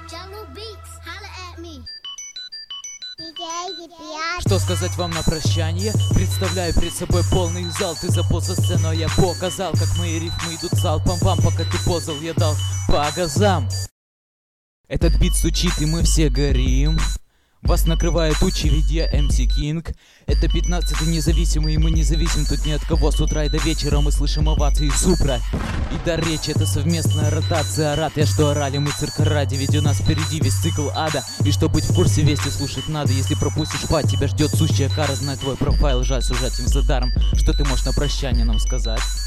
Что сказать вам на прощание? Представляю перед собой полный зал. Ты запол со сцену, я показал, как мои рифмы идут залпом. Вам, пока ты ползал, я дал по газам. Этот бит стучит, и мы все горим. Вас накрывает тучи, ведь я MC King. Это 15-й независимый, и мы не зависим тут ни от кого. С утра и до вечера мы слышим овации Супра. И до речи, это совместная ротация. Рад я, что орали мы цирка ради, ведь у нас впереди весь цикл ада. И что быть в курсе, вести слушать надо. Если пропустишь пать, тебя ждет сущая кара. Знать твой профайл, жаль сужать им за даром. Что ты можешь на прощание нам сказать?